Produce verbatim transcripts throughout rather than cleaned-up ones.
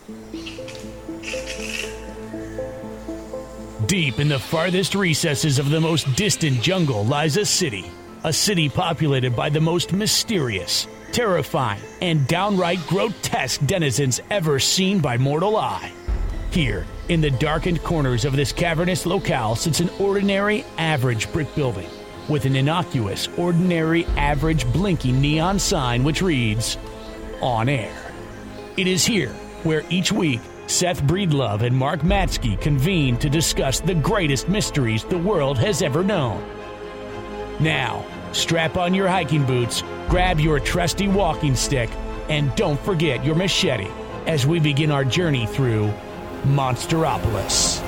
Deep in the farthest recesses of the most distant jungle lies a city. A city populated by the most mysterious, terrifying, and downright grotesque denizens ever seen by mortal eye. Here, in the darkened corners of this cavernous locale sits an ordinary, average brick building with an innocuous, ordinary, average blinking neon sign which reads, On Air. It is here where each week Seth Breedlove and Mark Matsky convene to discuss the greatest mysteries the world has ever known. Now, strap on your hiking boots, grab your trusty walking stick, and don't forget your machete as we begin our journey through Monsteropolis.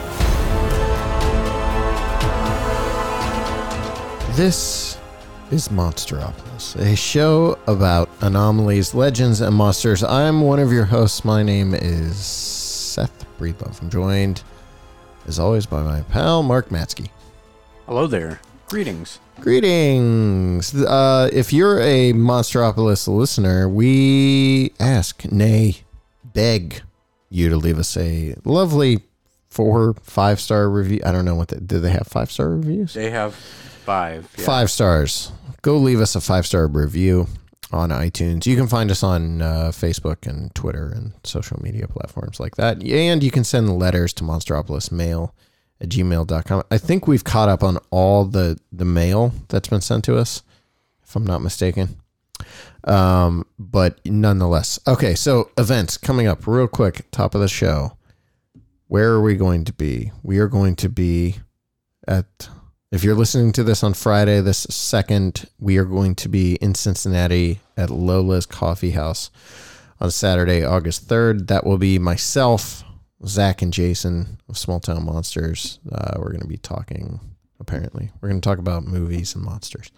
This is Monsteropolis, a show about anomalies, legends, and monsters. I'm one of your hosts. My name is Seth Breedlove. I'm joined, as always, by my pal, Mark Matsky. Hello there. Greetings. Greetings. Uh, if you're a Monsteropolis listener, we ask, nay, beg you to leave us a lovely four, five-star review. I don't know what they, do they have five-star reviews? They have five. Yeah. Five stars. Go leave us a five-star review on iTunes. You can find us on uh, Facebook and Twitter and social media platforms like that. And you can send letters to monsteropolismail at gmail dot com. I think we've caught up on all the, the mail that's been sent to us, if I'm not mistaken. Um, but nonetheless. Okay, so events coming up real quick, top of the show. Where are we going to be? We are going to be at... If you're listening to this on Friday, this second, we are going to be in Cincinnati at Lola's Coffee House on Saturday, August third. That will be myself, Zach, and Jason of Small Town Monsters. Uh, we're going to be talking, apparently. We're going to talk about movies and monsters.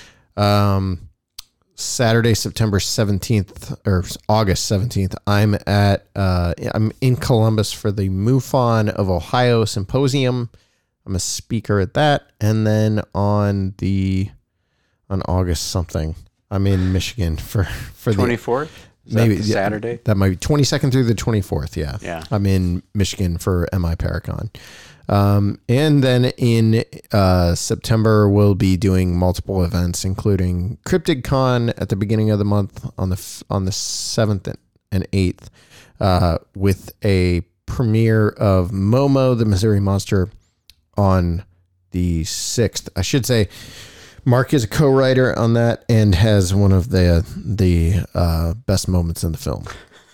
Um, Saturday, September seventeenth, or August seventeenth, I'm at, uh, I'm in Columbus for the MUFON of Ohio Symposium. I'm a speaker at that. And then on the, on August something, I'm in Michigan for, for the twenty-fourth? Maybe Saturday? Yeah, that might be twenty-second through the twenty-fourth. Yeah. Yeah. I'm in Michigan for M I Paracon. Um, and then in, uh, September, we'll be doing multiple events, including CryptidCon at the beginning of the month on the, on the seventh and eighth, uh, with a premiere of Momo, the Missouri Monster, on the sixth. I should say Mark is a co-writer on that and has one of the the uh, best moments in the film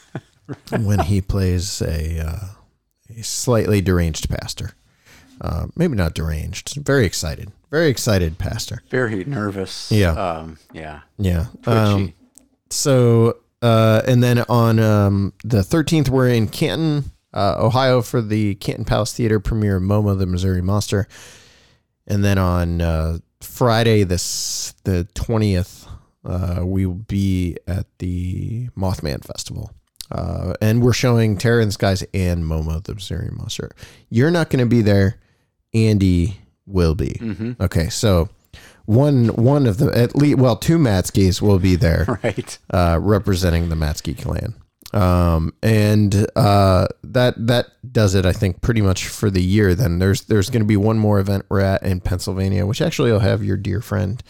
when he plays a, uh, a slightly deranged pastor. Uh, maybe not deranged. Very excited. Very excited pastor. Very nervous. Yeah. Um, yeah. Yeah. Twitchy. Um, so, uh, and then on um, the thirteenth, we're in Canton, Uh, Ohio for the Canton Palace Theater premiere of Momo, the Missouri Monster. And then on uh, Friday, this the twentieth, uh, we will be at the Mothman Festival. Uh, and we're showing Terror in the Skies and Momo, the Missouri Monster. You're not going to be there. Andy will be. Mm-hmm. Okay, so one one of the, at least, well, two Matskys will be there. Right. Uh, representing the Matsky clan. Um, and, uh, that, that does it, I think, pretty much for the year. Then there's, there's going to be one more event we're at in Pennsylvania, which actually will have your dear friend,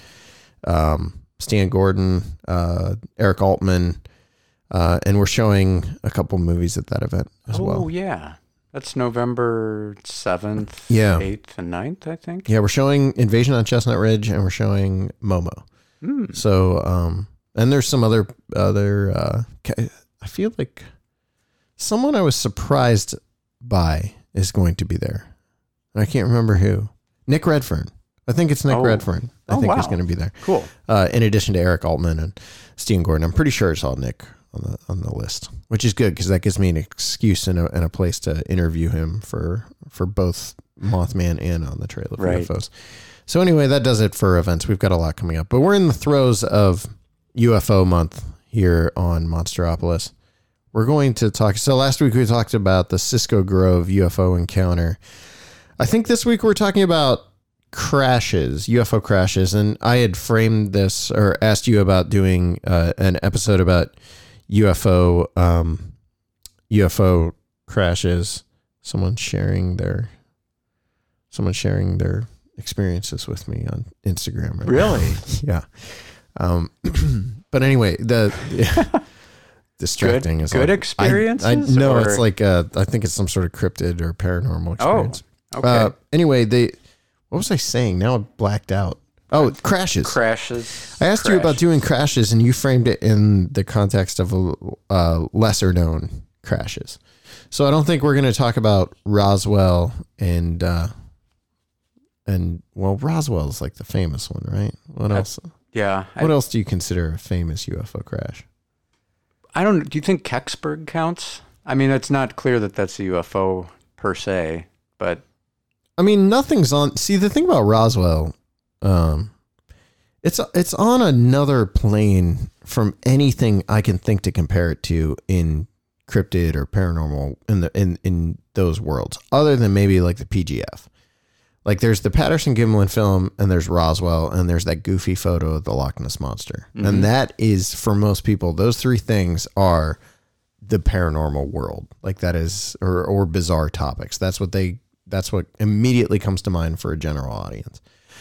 um, Stan Gordon, uh, Eric Altman, uh, and we're showing a couple movies at that event as oh, well. Oh, yeah. That's November seventh, Yeah. eighth, and ninth, I think. Yeah, we're showing Invasion on Chestnut Ridge, and we're showing Momo. Mm. So, um, and there's some other, other, uh, I feel like someone I was surprised by is going to be there. I can't remember who. Nick Redfern. I think it's Nick Oh. Redfern. I Oh, think wow. he's going to be there. Cool. Uh, in addition to Eric Altman and Stephen Gordon. I'm pretty sure it's all Nick on the on the list, which is good because that gives me an excuse and a, and a place to interview him for, for both Mothman and On the Trail of Right. U F Os. So anyway, that does it for events. We've got a lot coming up. But we're in the throes of U F O month here on Monsteropolis. We're going to talk. So last week we talked about the Cisco Grove U F O encounter. I think this week we're talking about crashes, U F O crashes. And I had framed this or asked you about doing uh, an episode about U F O, um, U F O crashes. Someone sharing their, someone sharing their experiences with me on Instagram. Right Really? now. Yeah. Um, but anyway, the distracting good, is good like, experiences. I, I no, or? it's like uh, I think it's some sort of cryptid or paranormal experience. Oh, okay. Uh, anyway, they. What was I saying? Now I blacked out. Oh, crashes. Crashes. I asked crashes. you about doing crashes, and you framed it in the context of a uh, lesser known crashes. So I don't think we're going to talk about Roswell and uh, and well, Roswell's like the famous one, right? What else? I, yeah. What I, else do you consider a famous U F O crash? I don't. Do you think Kecksburg counts? I mean, it's not clear that that's a U F O per se, but I mean, nothing's on. See, the thing about Roswell, um, it's it's on another plane from anything I can think to compare it to in cryptid or paranormal in the in in those worlds, other than maybe like the P G F. Like there's the Patterson Gimlin film, and there's Roswell, and there's that goofy photo of the Loch Ness Monster, mm-hmm. and that is for most people. Those three things are the paranormal world, like that is, or or bizarre topics. That's what they. That's what immediately comes to mind for a general audience.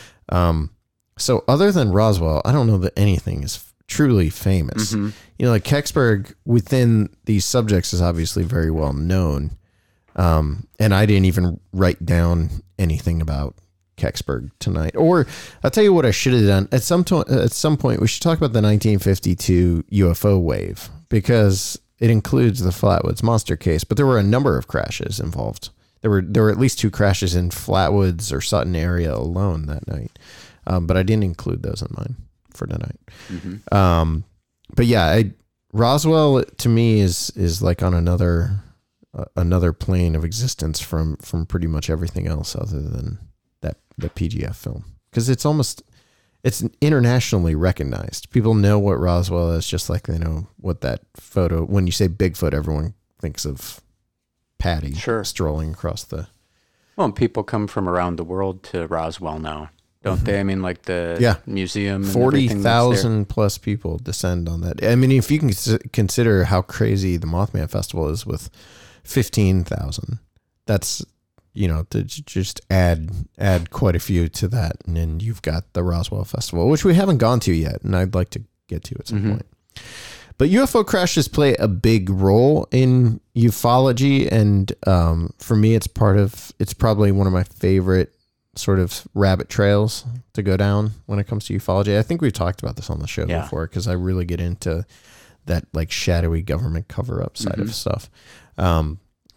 Um, so other than Roswell, I don't know that anything is f- truly famous. Mm-hmm. You know, like Kecksburg within these subjects is obviously very well known. Um, and I didn't even write down anything about Kecksburg tonight. Or I'll tell you what I should have done. At some, to- at some point, we should talk about the nineteen fifty-two U F O wave, because it includes the Flatwoods Monster case, but there were a number of crashes involved. There were there were at least two crashes in Flatwoods or Sutton area alone that night, um, but I didn't include those in mine for tonight. Mm-hmm. Um, but yeah, I, Roswell to me is is like on another uh, another plane of existence from from pretty much everything else other than that the P G F film, because it's almost it's internationally recognized. People know what Roswell is, just like they know what that photo. When you say Bigfoot, everyone thinks of Patty sure. strolling across the. Well, and people come from around the world to Roswell now, don't mm-hmm. they? I mean, like the yeah. museum. Forty thousand plus people descend on that. I mean, if you can consider how crazy the Mothman Festival is with fifteen thousand, that's, you know, to just add add quite a few to that, and then you've got the Roswell Festival, which we haven't gone to yet, and I'd like to get to at some mm-hmm. point. But U F O crashes play a big role in ufology, and um, for me, it's part of. It's probably one of my favorite sort of rabbit trails to go down when it comes to ufology. I think we've talked about this on the show yeah. before, because I really get into that like shadowy government cover-up side mm-hmm. of stuff. Um,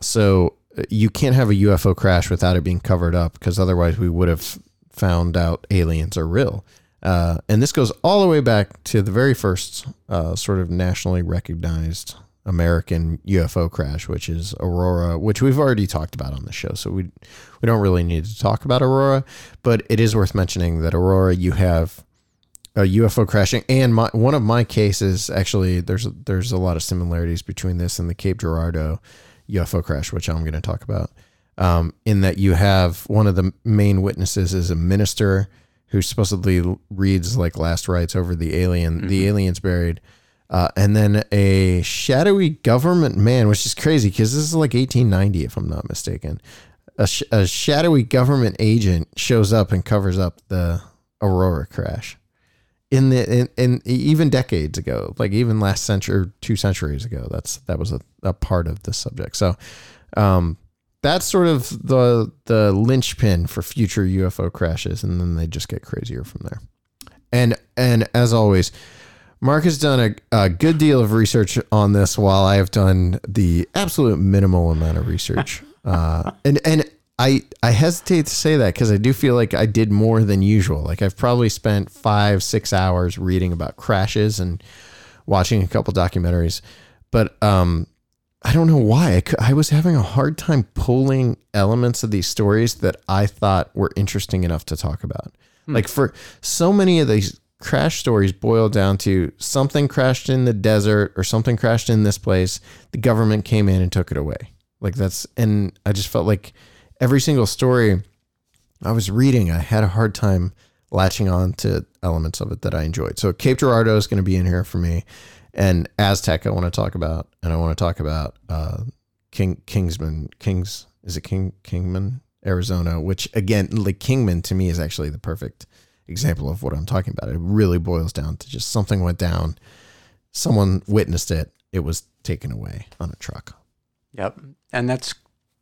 so you can't have a U F O crash without it being covered up, because otherwise we would have found out aliens are real. Uh, and this goes all the way back to the very first uh, sort of nationally recognized American U F O crash, which is Aurora, which we've already talked about on the show. So we we don't really need to talk about Aurora, but it is worth mentioning that Aurora, you have a U F O crashing, and my, one of my cases, actually, there's a, there's a lot of similarities between this and the Cape Girardeau U F O crash, which I'm going to talk about, um, in that you have one of the main witnesses is a minister who supposedly reads like last rites over the alien, mm-hmm. the alien's buried. Uh, and then a shadowy government man, which is crazy because this is like eighteen ninety, if I'm not mistaken. A, sh- a shadowy government agent shows up and covers up the Aurora crash in the, in, in even decades ago, like even last century, two centuries ago, that's, that was a, a part of the subject. So, um, that's sort of the the linchpin for future U F O crashes, and then they just get crazier from there. And and as always, Mark has done a, a good deal of research on this, while I have done the absolute minimal amount of research. Uh, and and I I hesitate to say that because I do feel like I did more than usual. Like I've probably spent five six hours reading about crashes and watching a couple documentaries, but um. I don't know why. I, could, I was having a hard time pulling elements of these stories that I thought were interesting enough to talk about. Hmm. Like for so many of these crash stories boil down to something crashed in the desert or something crashed in this place. The government came in and took it away. Like that's, and I just felt like every single story I was reading, I had a hard time latching on to elements of it that I enjoyed. So Cape Girardeau is going to be in here for me. And Aztec I want to talk about, and I want to talk about uh, King Kingsman Kings is it King Kingman, Arizona, which again, like Kingman to me is actually the perfect example of what I'm talking about. It really boils down to just something went down, someone witnessed it, it was taken away on a truck. Yep. And that's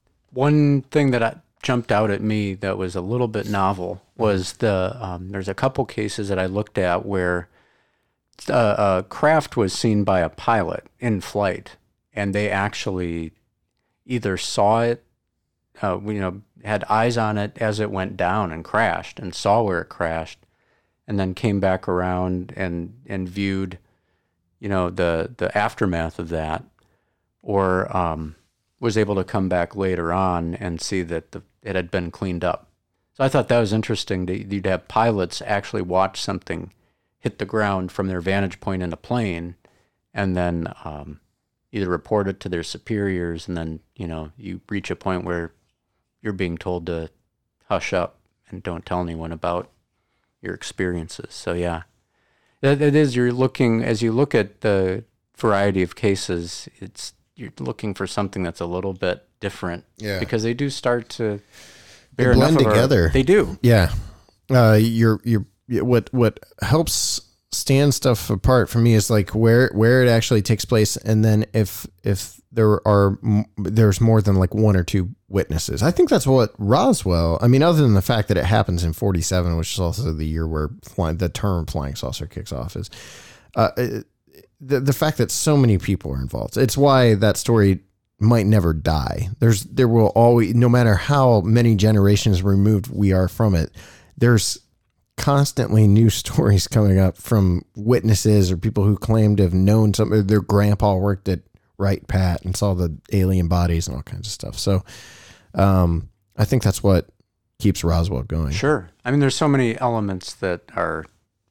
one thing that I, jumped out at me that was a little bit novel was the, um, there's a couple cases that I looked at where a, a craft was seen by a pilot in flight, and they actually either saw it, uh, you know, had eyes on it as it went down and crashed and saw where it crashed, and then came back around and, and viewed, you know, the, the aftermath of that, or um, was able to come back later on and see that the, it had been cleaned up. So I thought that was interesting. To, you'd have pilots actually watch something hit the ground from their vantage point in a plane, and then um, either report it to their superiors, and then, you know, you reach a point where you're being told to hush up and don't tell anyone about your experiences. So yeah, that it is. You're looking, as you look at the variety of cases, it's you're looking for something that's a little bit different. Yeah, because they do start to they bear blend enough of together. Our, they do. Yeah, uh, you're you're what what helps stand stuff apart for me is like where where it actually takes place, and then if if there are there's more than like one or two witnesses. I think that's what Roswell, I mean, other than the fact that it happens in forty-seven, which is also the year where flying, the term flying saucer kicks off, is uh, the the fact that so many people are involved. It's why that story might never die. There's there will always, no matter how many generations removed we are from it, there's constantly new stories coming up from witnesses or people who claim to have known something. Their grandpa worked at Wright Pat and saw the alien bodies and all kinds of stuff. So um, I think that's what keeps Roswell going. Sure. I mean, there's so many elements that are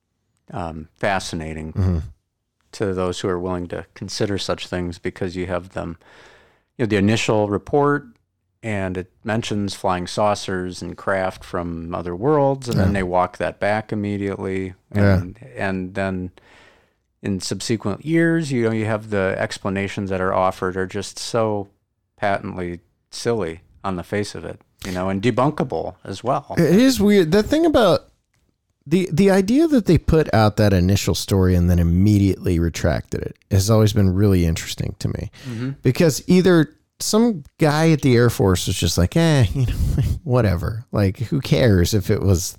um, fascinating mm-hmm. to those who are willing to consider such things, because you have them, you know, the initial report, and it mentions flying saucers and craft from other worlds, and yeah. then they walk that back immediately. And, yeah. and then in subsequent years, you know, you have the explanations that are offered are just so patently silly on the face of it, you know, and debunkable as well. It is weird. The thing about the the idea that they put out that initial story and then immediately retracted it has always been really interesting to me, mm-hmm. because either some guy at the Air Force was just like, eh, you know, whatever, like who cares if it was,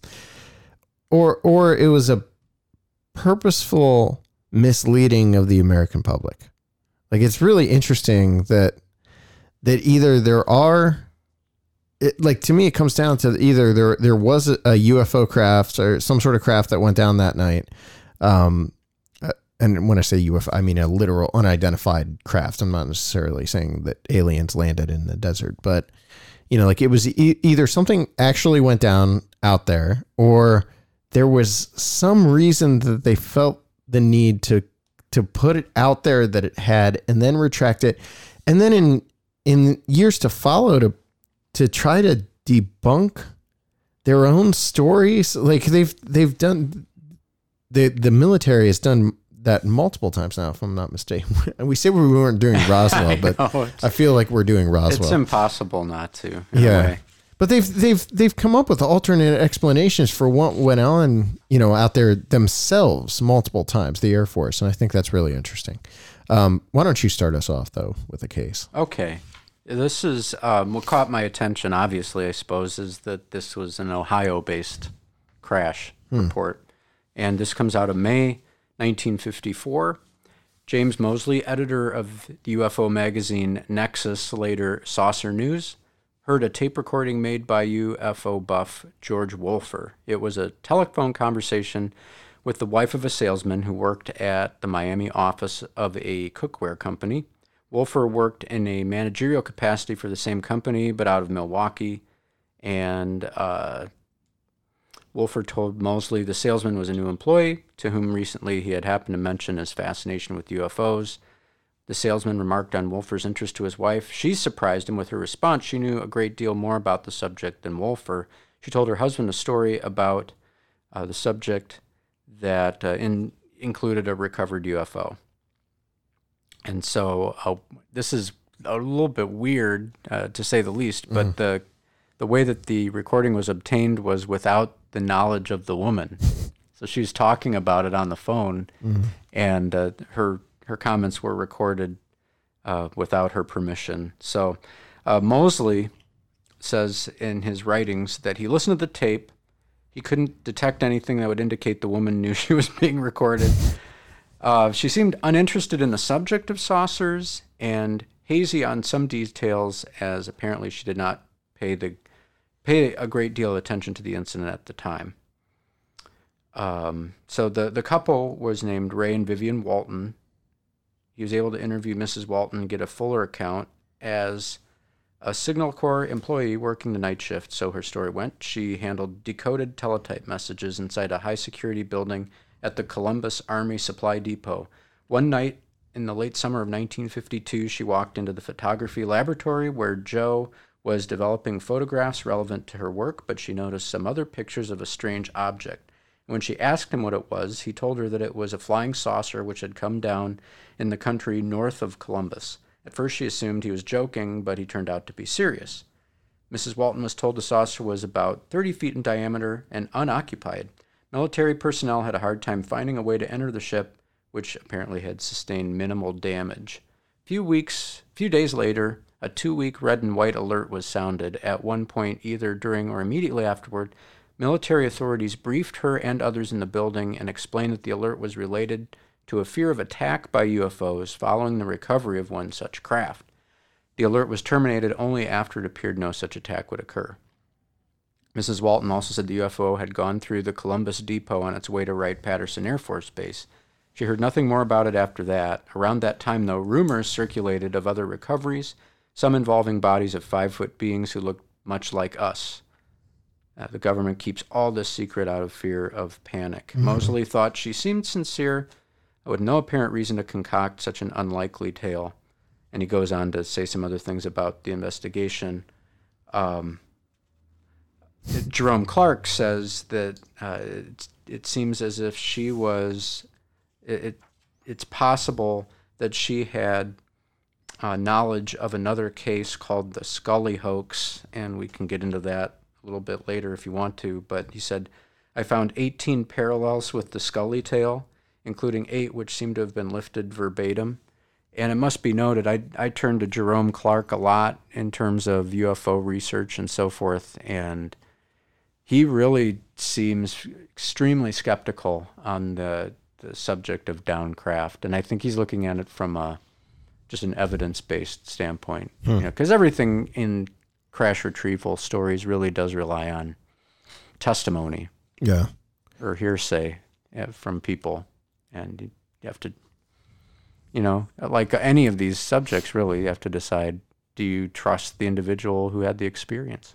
or or it was a purposeful misleading of the American public. Like, it's really interesting that that either there are, it, like, to me, it comes down to either there there was a, a U F O craft or some sort of craft that went down that night. Um, and when I say U F O, I mean a literal unidentified craft. I'm not necessarily saying that aliens landed in the desert, but, you know, like it was e- either something actually went down out there, or there was some reason that they felt the need to to put it out there that it had, and then retract it, and then in in years to follow to to try to debunk their own stories. Like they've they've done the the military has done that multiple times now, if I'm not mistaken. We say we weren't doing Roswell, I but know, I feel like we're doing Roswell. It's impossible not to. Yeah. But they've they've they've come up with alternate explanations for what went on, you know, out there themselves multiple times, the Air Force, and I think that's really interesting. Um, why don't you start us off though with a case? Okay, this is um, what caught my attention. Obviously, I suppose, is that this was an Ohio-based crash hmm. report, and this comes out of May nineteen fifty-four. James Mosley, editor of the U F O magazine Nexus, later Saucer News, heard a tape recording made by U F O buff George Wolfer. It was a telephone conversation with the wife of a salesman who worked at the Miami office of a cookware company. Wolfer worked in a managerial capacity for the same company, but out of Milwaukee. And uh, Wolfer told Mosley the salesman was a new employee to whom recently he had happened to mention his fascination with U F Os. The salesman remarked on Wolfer's interest to his wife. She surprised him with her response. She knew a great deal more about the subject than Wolfer. She told her husband a story about uh, the subject that uh, in, included a recovered U F O. And so uh, this is a little bit weird, uh, to say the least. But Mm. the the way that the recording was obtained was without the knowledge of the woman. So she was talking about it on the phone, Mm. and uh, her her comments were recorded uh, without her permission. So uh, Mosley says in his writings that he listened to the tape. He couldn't detect anything that would indicate the woman knew she was being recorded. Uh, she seemed uninterested in the subject of saucers and hazy on some details, as apparently she did not pay the pay a great deal of attention to the incident at the time. Um, so the, the couple was named Ray and Vivian Walton. He was able to interview Missus Walton and get a fuller account as a Signal Corps employee working the night shift, so her story went. She handled decoded teletype messages inside a high-security building at the Columbus Army Supply Depot. One night in the late summer of nineteen fifty-two, she walked into the photography laboratory where Joe was developing photographs relevant to her work, but she noticed some other pictures of a strange object. When she asked him what it was, he told her that it was a flying saucer which had come down in the country north of Columbus. At first she assumed he was joking, but he turned out to be serious. Missus Walton was told the saucer was about thirty feet in diameter and unoccupied. Military personnel had a hard time finding a way to enter the ship, which apparently had sustained minimal damage. A few weeks, few days later, a two-week red and white alert was sounded. At one point, either during or immediately afterward, military authorities briefed her and others in the building and explained that the alert was related to a fear of attack by U F Os following the recovery of one such craft. The alert was terminated only after it appeared no such attack would occur. Missus Walton also said the U F O had gone through the Columbus Depot on its way to Wright-Patterson Air Force Base. She heard nothing more about it after that. Around that time, though, rumors circulated of other recoveries, some involving bodies of five-foot beings who looked much like us. Uh, the government keeps all this secret out of fear of panic. Mm-hmm. Mosley thought she seemed sincere, with no apparent reason to concoct such an unlikely tale. And he goes on to say some other things about the investigation. Um, Jerome Clark says that uh, it, it seems as if she was, it, it it's possible that she had uh, knowledge of another case called the Scully hoax, and we can get into that a little bit later if you want to, but he said, I found eighteen parallels with the Scully tale, including eight which seem to have been lifted verbatim. And it must be noted, I I turn to Jerome Clark a lot in terms of U F O research and so forth, and he really seems extremely skeptical on the, the subject of downcraft, and I think he's looking at it from a just an evidence-based standpoint. Hmm. You know, because everything in crash retrieval stories really does rely on testimony, yeah, or hearsay from people, and you have to, you know, like any of these subjects, really, you have to decide: do you trust the individual who had the experience?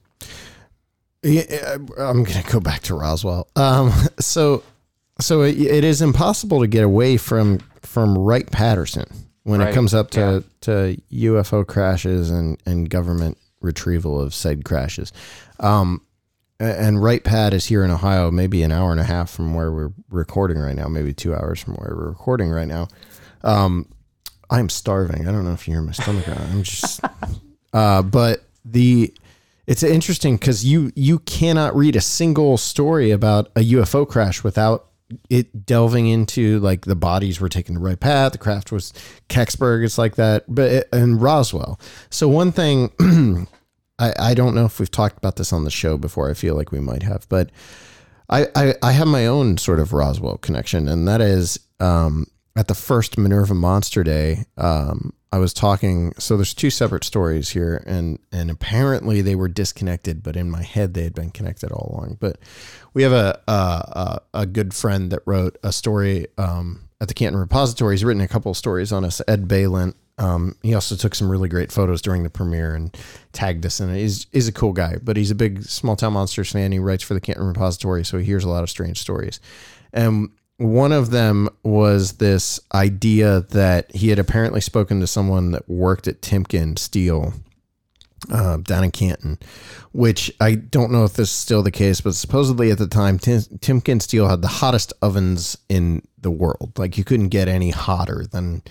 Yeah, I'm going to go back to Roswell. Um, so, so it, it is impossible to get away from from Wright-Patterson when right. it comes up to, yeah. to U F O crashes and, and government retrieval of said crashes. Um, and Wright-Pat is here in Ohio, maybe an hour and a half from where we're recording right now, maybe two hours from where we're recording right now. Um, I'm starving. I don't know if you hear my stomach. I'm just, uh, but the, it's interesting because you, you cannot read a single story about a U F O crash without it delving into like the bodies were taken to Wright-Pat, the craft was Kecksburg. It's like that, but it, and Roswell. So one thing, I, I don't know if we've talked about this on the show before. I feel like we might have, but I, I, I have my own sort of Roswell connection. And that is, um, at the first Minerva Monster Day, um, I was talking, so there's two separate stories here, and, and apparently they were disconnected, but in my head they had been connected all along. But we have a a, a good friend that wrote a story um, at the Canton Repository. He's written a couple of stories on us, Ed Balint. Um, he also took some really great photos during the premiere and tagged us in it. He's, he's a cool guy, but he's a big Small Town Monsters fan. He writes for the Canton Repository, so he hears a lot of strange stories. And one of them was this idea that he had apparently spoken to someone that worked at Timken Steel uh, down in Canton, which I don't know if this is still the case, but supposedly at the time, Tim, Timken Steel had the hottest ovens in the world. Like you couldn't get any hotter than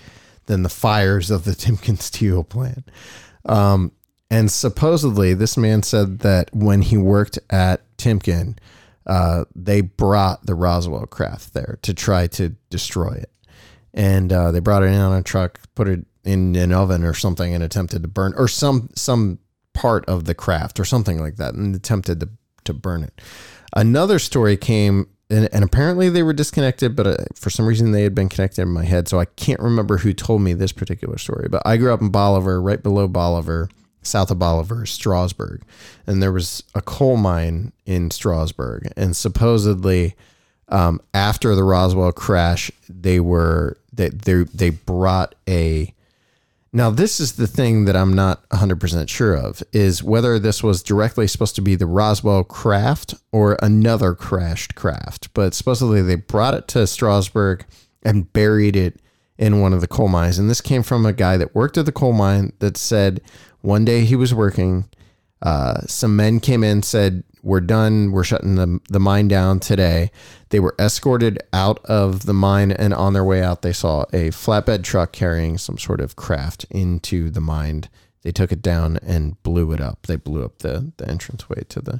than the fires of the Timken steel plant. Um, and supposedly this man said that when he worked at Timken, uh, they brought the Roswell craft there to try to destroy it. And uh, they brought it in on a truck, put it in an oven or something, and attempted to burn, or some some part of the craft or something like that, and attempted to, to burn it. Another story came, and, and apparently they were disconnected, but uh, for some reason they had been connected in my head, so I can't remember who told me this particular story. But I grew up in Bolivar, right below Bolivar, south of Bolivar, Strasburg, and there was a coal mine in Strasburg, and supposedly um, after the Roswell crash, they were they they they brought a. Now, this is the thing that I'm not one hundred percent sure of, is whether this was directly supposed to be the Roswell craft or another crashed craft. But supposedly they brought it to Strasburg and buried it in one of the coal mines. And this came from a guy that worked at the coal mine that said one day he was working. Uh, some men came in, said, we're done. We're shutting the, the mine down today. They were escorted out of the mine, and on their way out, they saw a flatbed truck carrying some sort of craft into the mine. They took it down and blew it up. They blew up the, the entranceway to the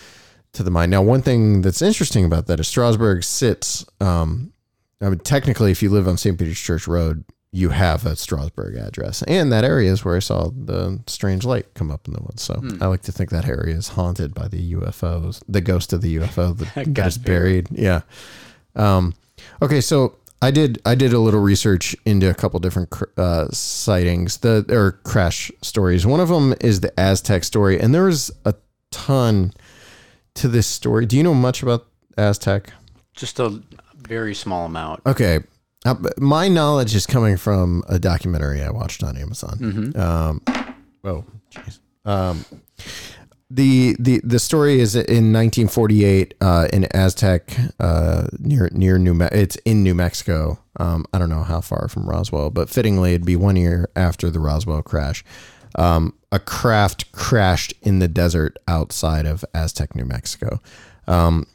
to the mine. Now, one thing that's interesting about that is Strasburg sits, um, I mean, technically, if you live on Saint Peter's Church Road, you have a Strasburg address. And that area is where I saw the strange light come up in the woods. So hmm. I like to think that area is haunted by the U F Os, the ghost of the U F O that got is buried. buried. Yeah. Um, okay. So I did, I did a little research into a couple different uh, sightings, the or crash stories. One of them is the Aztec story. And there's a ton to this story. Do you know much about Aztec? Just a very small amount. Okay. Uh, my knowledge is coming from a documentary I watched on Amazon. Mm-hmm. Um, oh, jeez. Um, the the the story is in nineteen forty-eight uh, in Aztec, uh, near near New Me- it's in New Mexico. Um, I don't know how far from Roswell, but fittingly, it'd be one year after the Roswell crash. Um, a craft crashed in the desert outside of Aztec, New Mexico. Um,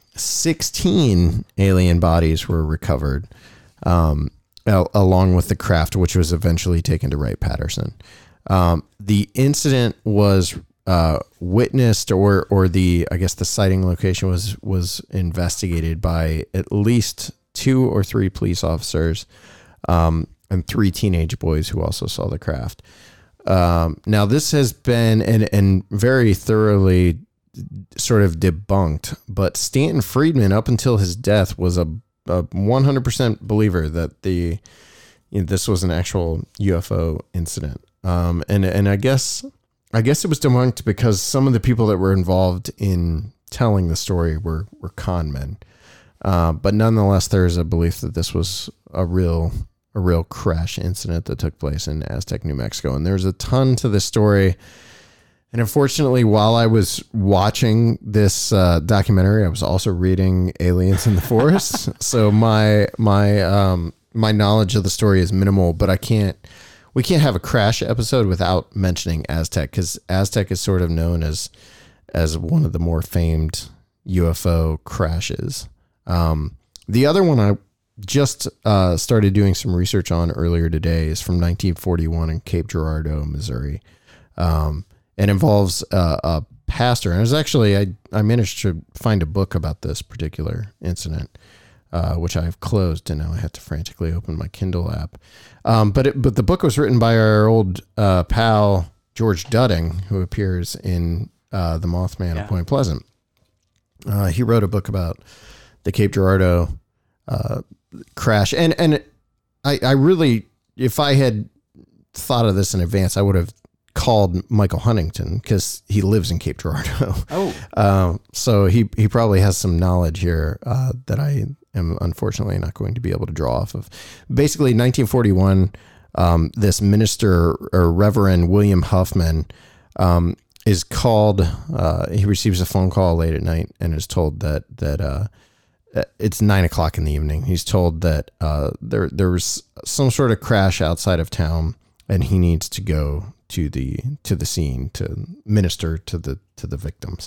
sixteen alien bodies were recovered. Um, along with the craft, which was eventually taken to Wright-Patterson. Um, the incident was uh, witnessed, or or the I guess the sighting location was was investigated by at least two or three police officers um, and three teenage boys who also saw the craft. Um, now, this has been and and very thoroughly sort of debunked, but Stanton Friedman, up until his death, was a a one hundred percent believer that the you know, this was an actual U F O incident. Um, and and I guess I guess it was debunked because some of the people that were involved in telling the story were were con men. Uh, but nonetheless, there's a belief that this was a real a real crash incident that took place in Aztec, New Mexico. And there's a ton to this story. And unfortunately, while I was watching this uh, documentary, I was also reading Aliens in the Forest. So my my um, my knowledge of the story is minimal. But I can't we can't have a crash episode without mentioning Aztec, because Aztec is sort of known as as one of the more famed U F O crashes. Um, the other one I just uh, started doing some research on earlier today is from nineteen forty-one in Cape Girardeau, Missouri. Um, It involves uh, a pastor. And it was actually, I, I managed to find a book about this particular incident, uh, which I've closed, and now I have to frantically open my Kindle app. Um, but it, but the book was written by our old uh, pal, George Dudding, who appears in uh, The Mothman yeah. of Point Pleasant. Uh, he wrote a book about the Cape Girardeau uh, crash. And, and I, I really, if I had thought of this in advance, I would have called Michael Huntington, because he lives in Cape Girardeau. Oh, uh, so he he probably has some knowledge here uh, that I am unfortunately not going to be able to draw off of. Basically, nineteen forty-one, um, this minister, or Reverend William Huffman, um, is called. Uh, he receives a phone call late at night and is told that that uh, it's nine o'clock in the evening. He's told that uh, there there was some sort of crash outside of town, and he needs to go to the to the scene to minister to the to the victims.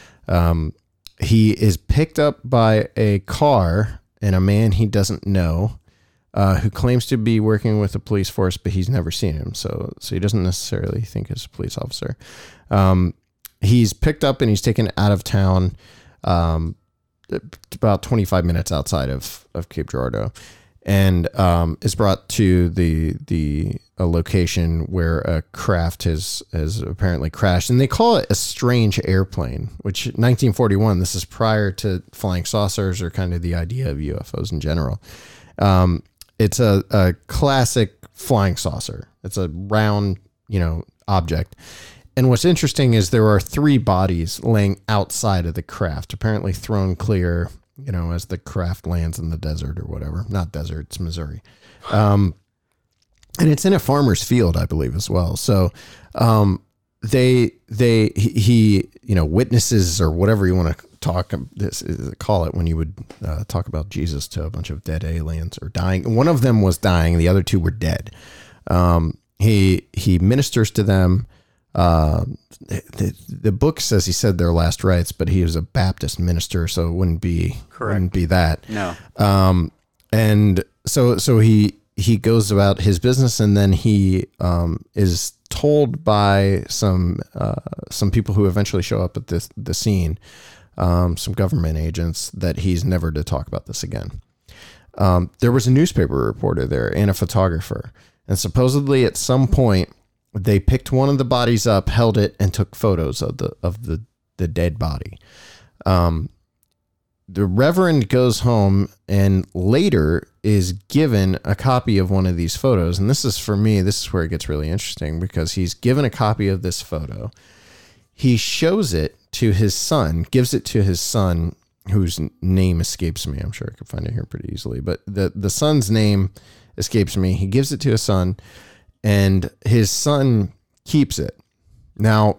Um, he is picked up by a car, and a man he doesn't know uh, who claims to be working with the police force, but he's never seen him. So, so he doesn't necessarily think he's a police officer. Um, he's picked up and he's taken out of town, um, about twenty-five minutes outside of, of Cape Girardeau, and um, is brought to the the a location where a craft has has apparently crashed, and they call it a strange airplane. Which nineteen forty-one, this is prior to flying saucers or kind of the idea of U F Os in general. Um, it's a, a classic flying saucer. It's a round, you know, object. And what's interesting is there are three bodies laying outside of the craft, apparently thrown clear, you know, as the craft lands in the desert or whatever. Not desert, it's Missouri. Um, and it's in a farmer's field, I believe, as well. So um, they, they, he, he, you know, witnesses or whatever you want to talk, this call it when you would uh, talk about Jesus to a bunch of dead aliens or dying. One of them was dying. The other two were dead. Um, he, he ministers to them. Uh, the, the book says he said their last rites, but he was a Baptist minister, so it wouldn't be Correct. wouldn't be that. No. Um, and so so he he goes about his business, and then he um, is told by some uh, some people who eventually show up at this the scene, um, some government agents, that he's never to talk about this again. Um, there was a newspaper reporter there and a photographer, and supposedly at some point, they picked one of the bodies up, held it, and took photos of the of the, the dead body. Um, the Reverend goes home and later is given a copy of one of these photos. And this is, for me, this is where it gets really interesting, because he's given a copy of this photo. He shows it to his son, gives it to his son, whose name escapes me. I'm sure I could find it here pretty easily. But the, the son's name escapes me. He gives it to his son, and his son keeps it. Now,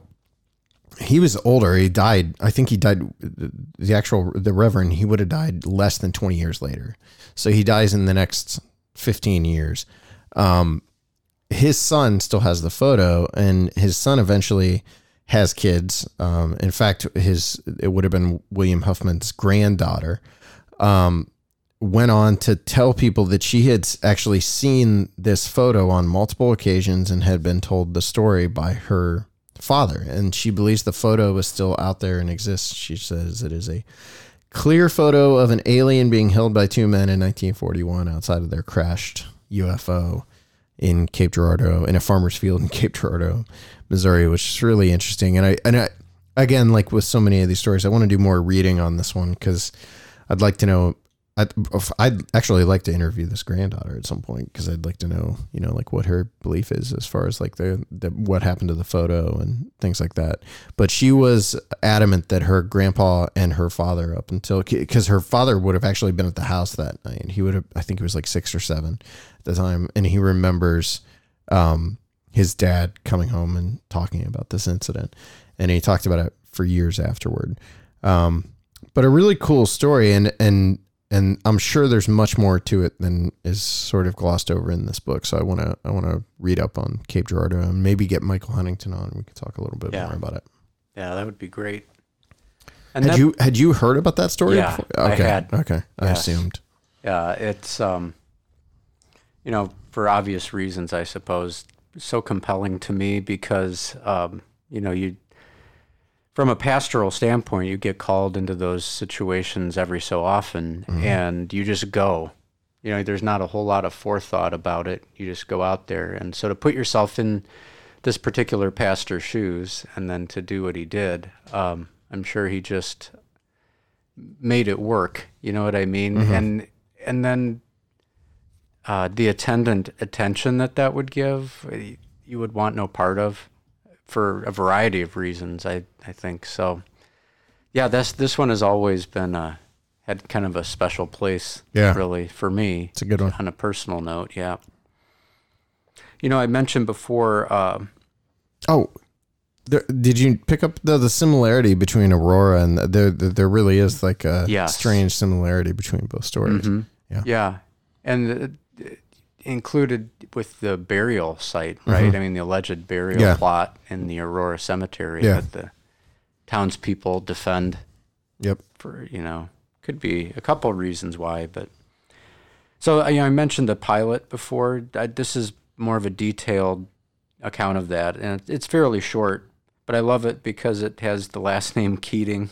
he was older. He died. I think he died. The actual, the Reverend, he would have died less than twenty years later. So he dies in the next fifteen years. Um, his son still has the photo, and his son eventually has kids. Um, in fact, his, it would have been William Huffman's granddaughter. Um, went on to tell people that she had actually seen this photo on multiple occasions and had been told the story by her father. And she believes the photo is still out there and exists. She says it is a clear photo of an alien being held by two men in nineteen forty-one outside of their crashed U F O in Cape Girardeau, in a farmer's field in Cape Girardeau, Missouri, which is really interesting. And I, and I, again, like with so many of these stories, I want to do more reading on this one, because I'd like to know, I'd, I'd actually like to interview this granddaughter at some point, because I'd like to know, you know, like what her belief is as far as like the, the what happened to the photo and things like that. But she was adamant that her grandpa and her father, up until, because her father would have actually been at the house that night. He would have, I think he was like six or seven at the time, and he remembers um, his dad coming home and talking about this incident, and he talked about it for years afterward. Um, but a really cool story, and and. And I'm sure there's much more to it than is sort of glossed over in this book. So I want to I want to read up on Cape Girardeau and maybe get Michael Huntington on. We could talk a little bit yeah. more about it. Yeah, that would be great. And had that, you had you heard about that story? Yeah, before? Okay, I had. Okay, I Yes. assumed. Yeah, it's um, you know, for obvious reasons, I suppose, so compelling to me because um, you know, you. From a pastoral standpoint, you get called into those situations every so often, mm-hmm. and you just go. You know, there's not a whole lot of forethought about it. You just go out there. And so to put yourself in this particular pastor's shoes and then to do what he did, um, I'm sure he just made it work. You know what I mean? Mm-hmm. And and then uh, the attendant attention that that would give, you would want no part of. For a variety of reasons, I, I think. So, yeah, this this one has always been, uh, had kind of a special place, yeah. really, for me. It's a good one. On a personal note, yeah. You know, I mentioned before... Uh, oh, there, did you pick up the, the similarity between Aurora and... There There really is like a yes. strange similarity between both stories. Mm-hmm. Yeah. Yeah, and... Uh, included with the burial site, right? Mm-hmm. I mean, the alleged burial yeah. plot in the Aurora Cemetery yeah. that the townspeople defend. Yep. For, you know, could be a couple reasons why, but So you know, I mentioned the pilot before. I, this is more of a detailed account of that, and it's fairly short, but I love it because it has the last name Keating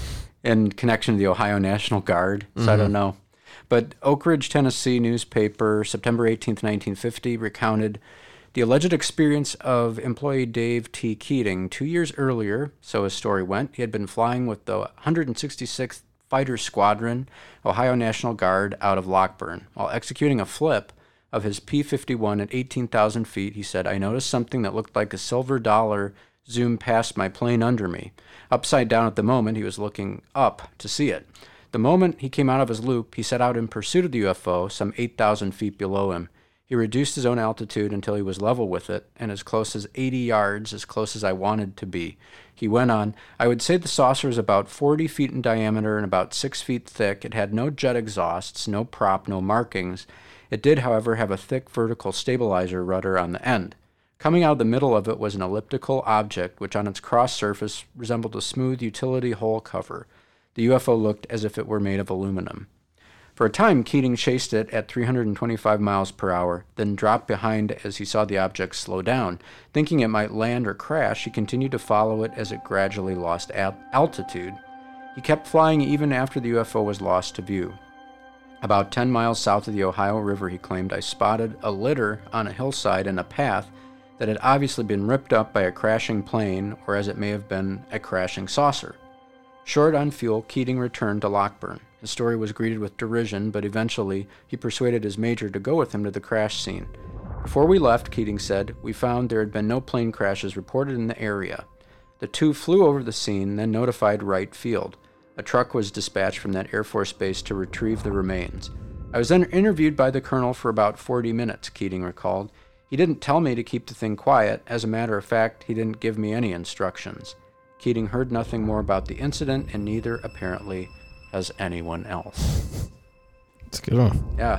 in connection to the Ohio National Guard. So mm-hmm. I don't know. But Oak Ridge, Tennessee newspaper, September eighteenth, nineteen fifty, recounted the alleged experience of employee Dave T. Keating. Two years earlier, so his story went, he had been flying with the one hundred sixty-sixth Fighter Squadron, Ohio National Guard, out of Lockburn. While executing a flip of his P fifty-one at eighteen thousand feet, he said, I noticed something that looked like a silver dollar zoom past my plane under me. Upside down at the moment, he was looking up to see it. The moment he came out of his loop, he set out in pursuit of the U F O some eight thousand feet below him. He reduced his own altitude until he was level with it, and as close as eighty yards, as close as I wanted to be. He went on, I would say the saucer is about forty feet in diameter and about six feet thick. It had no jet exhausts, no prop, no markings. It did, however, have a thick vertical stabilizer rudder on the end. Coming out of the middle of it was an elliptical object, which on its cross surface resembled a smooth utility hole cover. The U F O looked as if it were made of aluminum. For a time, Keating chased it at three hundred twenty-five miles per hour, then dropped behind as he saw the object slow down. Thinking it might land or crash, he continued to follow it as it gradually lost al- altitude. He kept flying even after the U F O was lost to view. About ten miles south of the Ohio River, he claimed, I spotted a litter on a hillside and a path that had obviously been ripped up by a crashing plane, or as it may have been, a crashing saucer. Short on fuel, Keating returned to Lockburn. His story was greeted with derision, but eventually he persuaded his major to go with him to the crash scene. Before we left, Keating said, we found there had been no plane crashes reported in the area. The two flew over the scene, then notified Wright Field. A truck was dispatched from that Air Force base to retrieve the remains. I was then interviewed by the colonel for about forty minutes, Keating recalled. He didn't tell me to keep the thing quiet. As a matter of fact, he didn't give me any instructions. Keating heard nothing more about the incident, and neither, apparently, has anyone else. That's a good one. Yeah.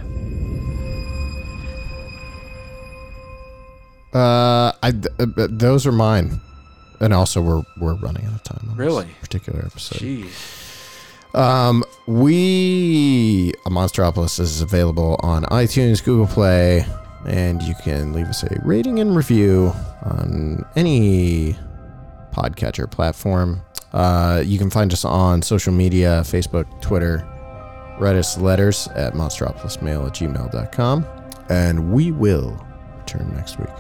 Uh, I uh, those are mine, and also we're we're running out of time on really? this particular episode. Jeez. Um, we a Monstropolis is available on iTunes, Google Play, and you can leave us a rating and review on any podcatcher platform. Uh, you can find us on social media, Facebook, Twitter. Write us letters at monstropolismail at gmail dot com, and we will return next week.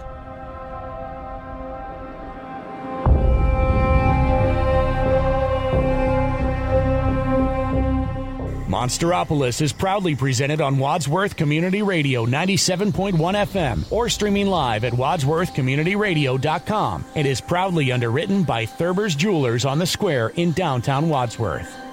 Monsteropolis is proudly presented on Wadsworth Community Radio ninety-seven point one F M or streaming live at wadsworth community radio dot com. It is proudly underwritten by Thurber's Jewelers on the Square in downtown Wadsworth.